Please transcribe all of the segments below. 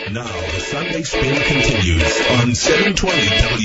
Now, the Sunday Spin continues on 720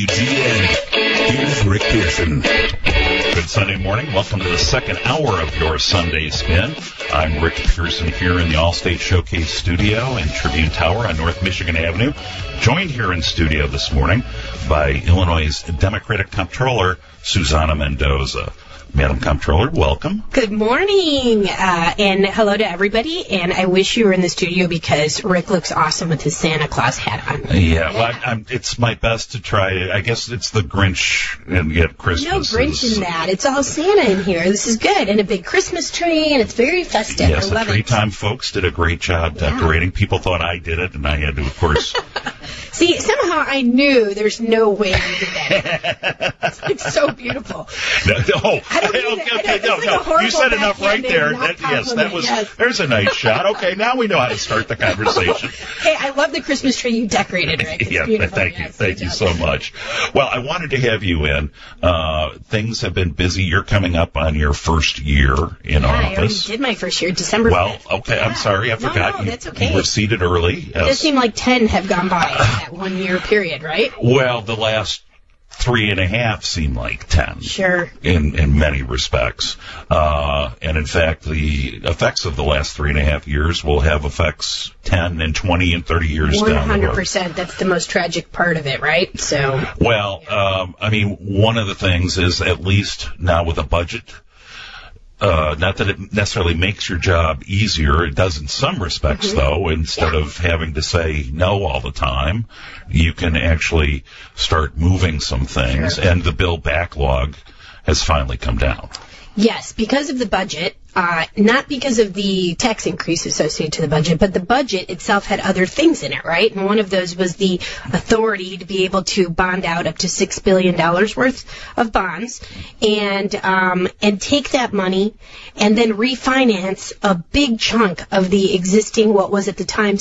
WGN. Here's Rick Pearson. Good Sunday morning. Welcome to the second hour of your Sunday Spin. I'm Rick Pearson here in the Allstate Showcase studio in Tribune Tower on North Michigan Avenue. Joined here in studio this morning by Illinois' Democratic Comptroller, Susana Mendoza. Madam Comptroller, welcome. Good morning, and hello to everybody. And I wish you were in the studio because Rick looks awesome with his Santa Claus hat on. Yeah, well, it's my best to try. I guess it's the Grinch and yet Christmas. No Grinch in that. It's all Santa in here. This is good. And a big Christmas tree, and it's very festive. Yes, I love the Three-Time folks did a great job decorating. People thought I did it, and I had to, of course. See, somehow I knew there's no way you did that. It's like so beautiful. No. No. You said enough right there. There's a nice shot. Okay, now we know how to start the conversation. Hey, I love the Christmas tree you decorated, Rick. It's beautiful. Thank you so much. Well, I wanted to have you in. Things have been busy. You're coming up on your first year in office. I already did my first year, December 5th. Well, okay, I'm sorry, I forgot. No, that's okay. You were seated early. It does seem like 10 have gone by in that 1 year period, right? Well, the last 3.5 seem like 10. Sure. In many respects. And in fact, the effects of the last 3.5 years will have effects 10 and 20 and 30 years down the road. 100%. That's the most tragic part of it, right? So. Well, one of the things is, at least now with a budget, not that it necessarily makes your job easier. It does in some respects, though. Instead of having to say no all the time, you can actually start moving some things. Sure. And the bill backlog has finally come down. Yes, because of the budget, not because of the tax increase associated to the budget, but the budget itself had other things in it, right? And one of those was the authority to be able to bond out up to $6 billion worth of bonds and take that money and then refinance a big chunk of the existing, what was at the time,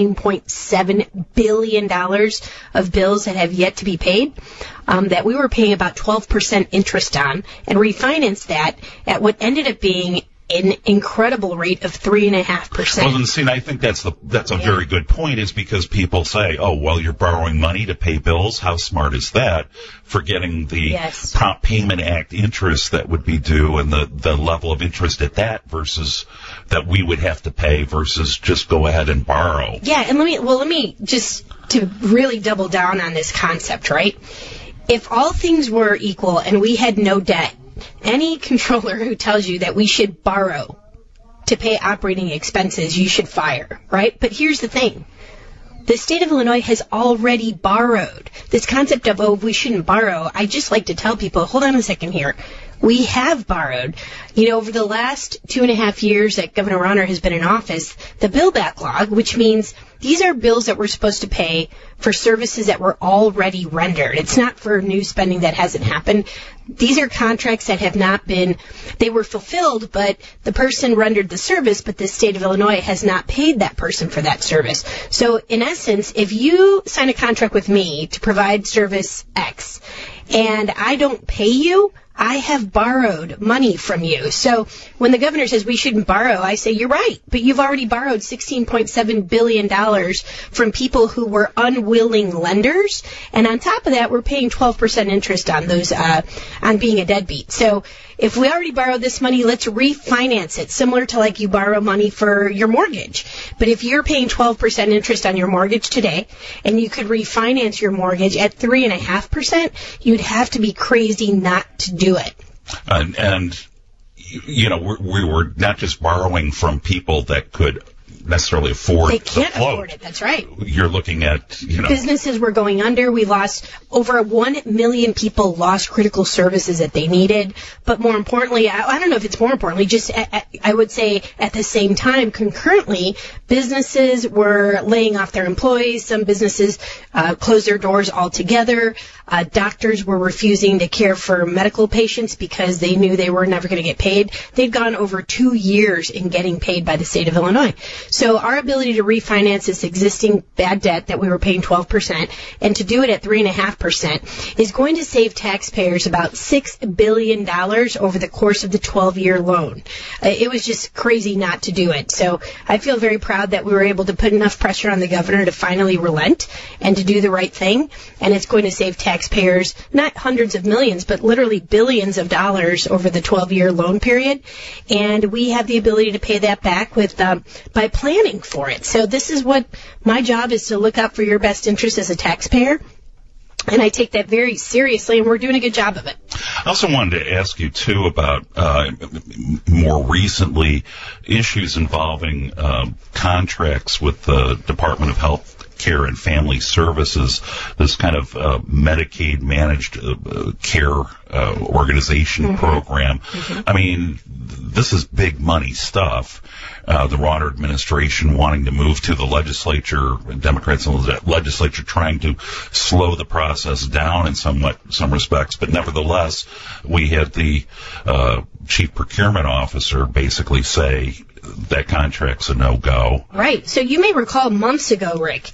$16.7 billion of bills that have yet to be paid, that we were paying about 12% interest on, and refinance that at what ended up being an incredible rate of 3.5%. Well, and see, I think that's a very good point, is because people say, oh, well, you're borrowing money to pay bills. How smart is that? Forgetting the Prompt Payment Act interest that would be due and the level of interest at that versus that we would have to pay versus just go ahead and borrow. Yeah, and let me just to really double down on this concept, right? If all things were equal and we had no debt, any controller who tells you that we should borrow to pay operating expenses, you should fire, right? But here's the thing. The state of Illinois has already borrowed. This concept of, we shouldn't borrow, I just like to tell people, hold on a second here. We have borrowed. Over the last 2.5 years that Governor Rauner has been in office, the bill backlog, which means these are bills that we're supposed to pay for services that were already rendered. It's not for new spending that hasn't happened. These are contracts that have not been, they were fulfilled, but the person rendered the service, but the state of Illinois has not paid that person for that service. So in essence, if you sign a contract with me to provide service X and I don't pay you, I have borrowed money from you. So when the governor says we shouldn't borrow, I say, you're right, but you've already borrowed $16.7 billion from people who were unwilling lenders. And on top of that, we're paying 12% interest on those, on being a deadbeat. So if we already borrowed this money, let's refinance it, similar to like you borrow money for your mortgage. But if you're paying 12% interest on your mortgage today, and you could refinance your mortgage at 3.5%, you'd have to be crazy not to do it. And we were not just borrowing from people that could necessarily afford They can't the float. afford it, that's right. You're looking at, Businesses were going under. We lost over 1 million people lost critical services that they needed. But more importantly, I don't know if it's more importantly, just I would say at the same time, concurrently, businesses were laying off their employees. Some businesses closed their doors altogether. Doctors were refusing to care for medical patients because they knew they were never going to get paid. They'd gone over 2 years in getting paid by the state of Illinois. So our ability to refinance this existing bad debt that we were paying 12% and to do it at 3.5% is going to save taxpayers about $6 billion over the course of the 12-year loan. It was just crazy not to do it. So I feel very proud that we were able to put enough pressure on the governor to finally relent and to do the right thing. And it's going to save taxpayers not hundreds of millions, but literally billions of dollars over the 12-year loan period. And we have the ability to pay that back with by planning for it. So this is what my job is, to look out for your best interest as a taxpayer. And I take that very seriously, and we're doing a good job of it. I also wanted to ask you, too, about more recently issues involving contracts with the Department of Health Care and Family Services, this kind of Medicaid managed care organization program. I mean, this is big money stuff. The Rauner administration wanting to move to the legislature, Democrats in the legislature trying to slow the process down in some respects, but nevertheless, we had the chief procurement officer basically say that contract's a no-go. Right. So you may recall months ago, Rick,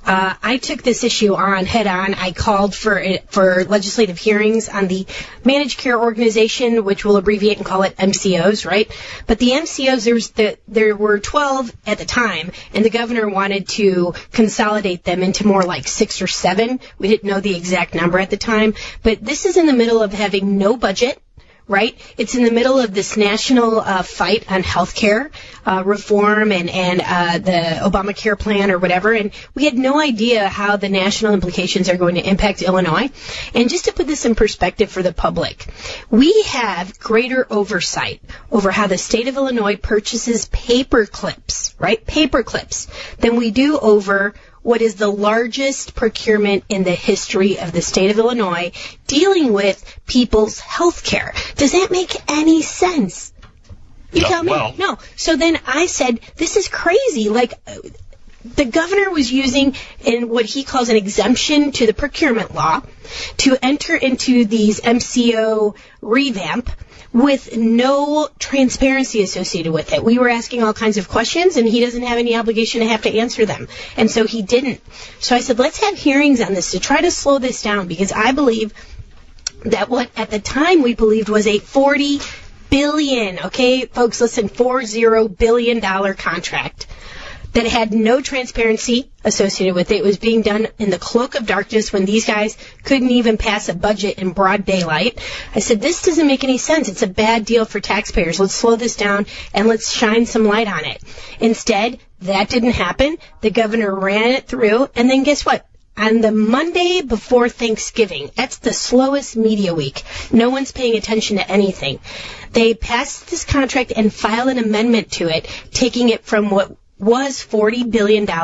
I took this issue on head on. I called for legislative hearings on the managed care organization, which we'll abbreviate and call it MCOs, right? But the MCOs, there were 12 at the time, and the governor wanted to consolidate them into more like 6 or 7. We didn't know the exact number at the time, but this is in the middle of having no budget. Right? It's in the middle of this national fight on health care reform and the Obamacare plan or whatever, and we had no idea how the national implications are going to impact Illinois. And just to put this in perspective for the public, we have greater oversight over how the state of Illinois purchases paper clips, right? Paper clips, than we do over what is the largest procurement in the history of the state of Illinois, dealing with people's health care. Does that make any sense? You tell me. Well. No. So then I said, this is crazy. Like, the governor was using in what he calls an exemption to the procurement law to enter into these MCO revamp with no transparency associated with it. We were asking all kinds of questions, and he doesn't have any obligation to have to answer them. And so he didn't. So I said, let's have hearings on this to try to slow this down, because I believe that what at the time we believed was a $40 billion, okay, folks, listen, $40 billion contract that had no transparency associated with it. It was being done in the cloak of darkness when these guys couldn't even pass a budget in broad daylight. I said, this doesn't make any sense. It's a bad deal for taxpayers. Let's slow this down and let's shine some light on it. Instead, that didn't happen. The governor ran it through, and then guess what? On the Monday before Thanksgiving, that's the slowest media week. No one's paying attention to anything. They passed this contract and filed an amendment to it, taking it from what was $40 billion to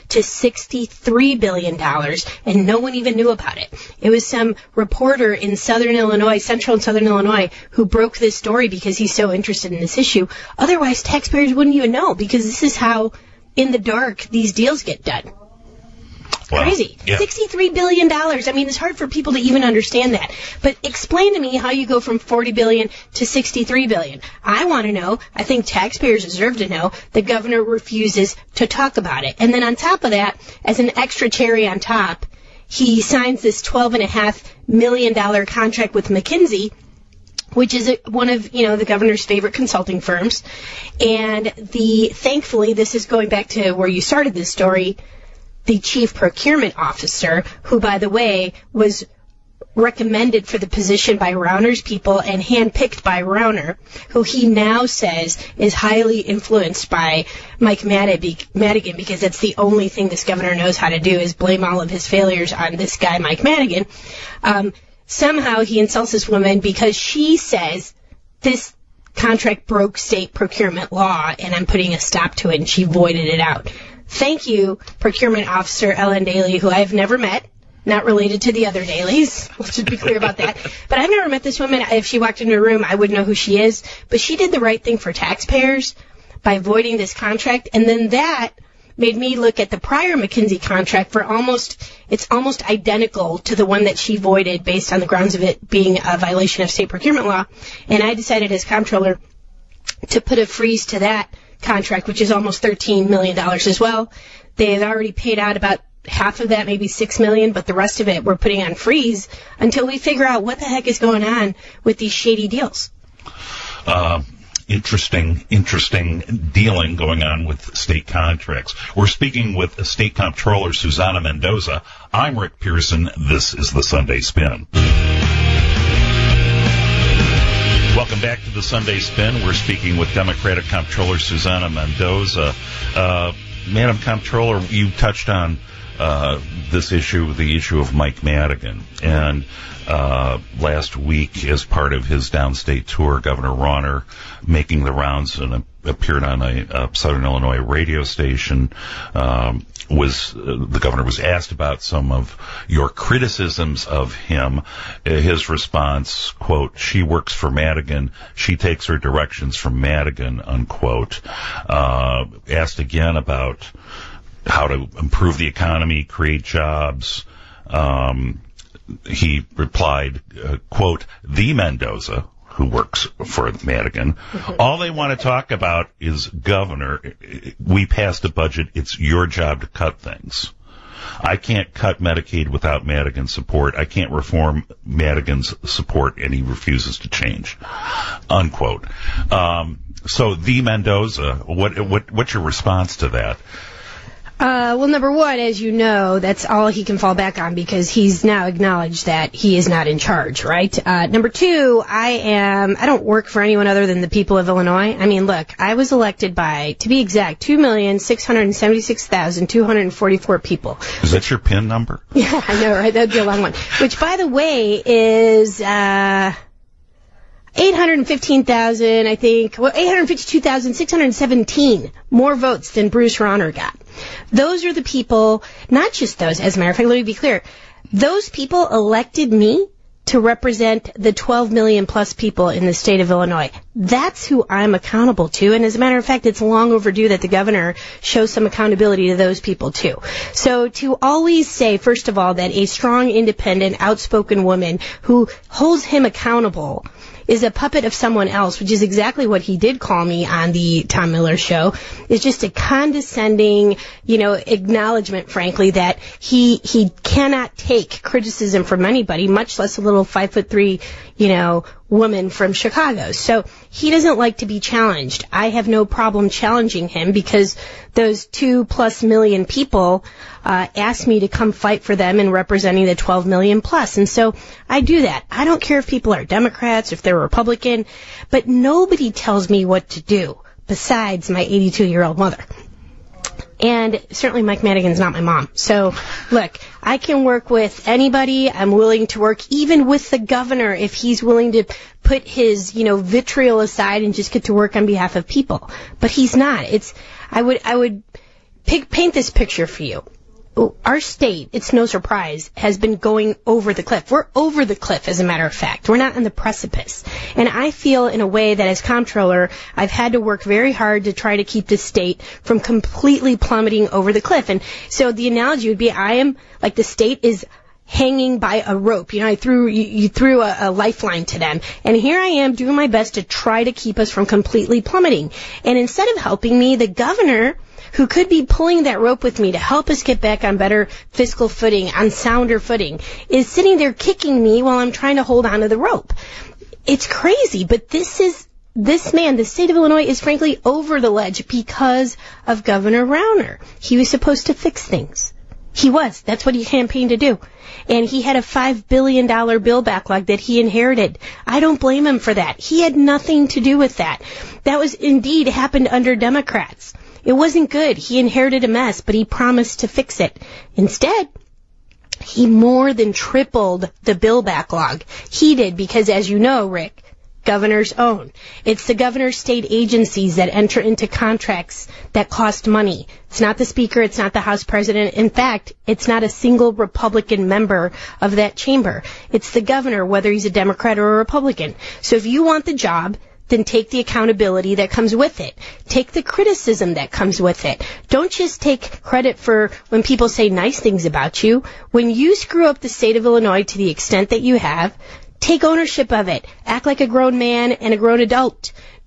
$63 billion, and no one even knew about it. It was some reporter in Southern Illinois, Central and Southern Illinois, who broke this story because he's so interested in this issue. Otherwise, taxpayers wouldn't even know, because this is how, in the dark, these deals get done. Wow. Crazy. Yeah. $63 billion. I mean, it's hard for people to even understand that. But explain to me how you go from $40 billion to $63 billion. I want to know. I think taxpayers deserve to know. The governor refuses to talk about it. And then on top of that, as an extra cherry on top, he signs this $12.5 million contract with McKinsey, which is one of, the governor's favorite consulting firms. And thankfully, this is going back to where you started this story, the chief procurement officer, who, by the way, was recommended for the position by Rauner's people and handpicked by Rauner, who he now says is highly influenced by Mike Madigan, because that's the only thing this governor knows how to do, is blame all of his failures on this guy, Mike Madigan. Somehow he insults this woman because she says this contract broke state procurement law, and I'm putting a stop to it, and she voided it out. Thank you, Procurement Officer Ellen Daly, who I have never met, not related to the other Dalys. Let's just be clear about that. But I've never met this woman. If she walked into a room, I wouldn't know who she is. But she did the right thing for taxpayers by voiding this contract. And then that made me look at the prior McKinsey contract for it's almost identical to the one that she voided based on the grounds of it being a violation of state procurement law. And I decided as comptroller to put a freeze to that contract, which is almost $13 million as well. They have already paid out about half of that, maybe $6 million, but the rest of it we're putting on freeze until we figure out what the heck is going on with these shady deals. Interesting dealing going on with state contracts. We're speaking with State Comptroller Susana Mendoza. I'm Rick Pearson. This is the Sunday Spin. Welcome back to the Sunday Spin. We're speaking with Democratic Comptroller Susana Mendoza. Madam Comptroller, you touched on this issue, the issue of Mike Madigan. And last week, as part of his downstate tour, Governor Rauner, making the rounds and appeared on a Southern Illinois radio station, the governor was asked about some of your criticisms of him. His response, quote, "She works for Madigan. She takes her directions from Madigan," unquote. Asked again about how to improve the economy, create jobs. He replied, quote, "The Mendoza, who works for Madigan, all they want to talk about is, Governor, we passed a budget. It's your job to cut things. I can't cut Medicaid without Madigan's support. I can't reform Madigan's support, and he refuses to change," unquote. So the Mendoza, what's your response to that? Well, number one, as you know, that's all he can fall back on because he's now acknowledged that he is not in charge, right? Number two, I don't work for anyone other than the people of Illinois. I mean, look, I was elected by, to be exact, 2,676,244 people. Is that your PIN number? Yeah, I know, right? That'd be a long one. Which, by the way, is, 815,000, I think, well, 852,617 more votes than Bruce Rauner got. Those are the people, not just those, as a matter of fact, let me be clear. Those people elected me to represent the 12 million plus people in the state of Illinois. That's who I'm accountable to. And as a matter of fact, it's long overdue that the governor shows some accountability to those people too. So to always say, first of all, that a strong, independent, outspoken woman who holds him accountable is a puppet of someone else, which is exactly what he did call me on the Tom Miller show, is just a condescending, acknowledgement, frankly, that he cannot take criticism from anybody, much less a little 5'3", woman from Chicago. So he doesn't like to be challenged. I have no problem challenging him because those 2+ million people asked me to come fight for them in representing the 12 million plus. And so I do that. I don't care if people are Democrats, if they're Republican, but nobody tells me what to do besides my 82-year-old mother. And certainly Mike Madigan's not my mom. So, look, I can work with anybody. I'm willing to work even with the governor if he's willing to put his, vitriol aside and just get to work on behalf of people. But he's not. I would paint this picture for you. Our state, it's no surprise, has been going over the cliff. We're over the cliff, as a matter of fact. We're not on the precipice. And I feel in a way that as comptroller, I've had to work very hard to try to keep the state from completely plummeting over the cliff. And so the analogy would be I am like the state is hanging by a rope. You threw a lifeline to them. And here I am doing my best to try to keep us from completely plummeting. And instead of helping me, the governor, who could be pulling that rope with me to help us get back on better fiscal footing, on sounder footing, is sitting there kicking me while I'm trying to hold onto the rope. It's crazy, but this man, the state of Illinois, is frankly over the ledge because of Governor Rauner. He was supposed to fix things. He was. That's what he campaigned to do. And he had a $5 billion bill backlog that he inherited. I don't blame him for that. He had nothing to do with that. That was indeed happened under Democrats. It wasn't good. He inherited a mess, but he promised to fix it. Instead, he more than tripled the bill backlog. He did because, as you know, Rick, governors own. It's the governor's state agencies that enter into contracts that cost money. It's not the speaker. It's not the House president. In fact, it's not a single Republican member of that chamber. It's the governor, whether he's a Democrat or a Republican. So if you want the job, then take the accountability that comes with it. Take the criticism that comes with it. Don't just take credit for when people say nice things about you. When you screw up the state of Illinois to the extent that you have, take ownership of it. Act like a grown man and a grown adult.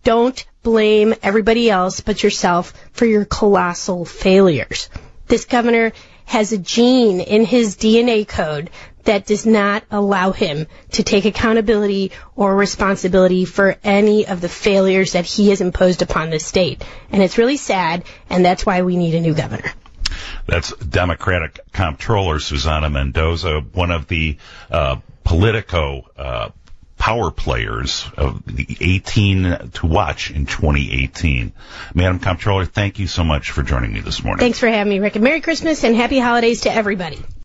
Don't blame everybody else but yourself for your colossal failures. This governor has a gene in his DNA code that does not allow him to take accountability or responsibility for any of the failures that he has imposed upon this state. And it's really sad, and that's why we need a new governor. That's Democratic Comptroller Susana Mendoza, one of the Politico power players of the 18 to watch in 2018. Madam Comptroller, thank you so much for joining me this morning. Thanks for having me, Rick. And Merry Christmas and Happy Holidays to everybody.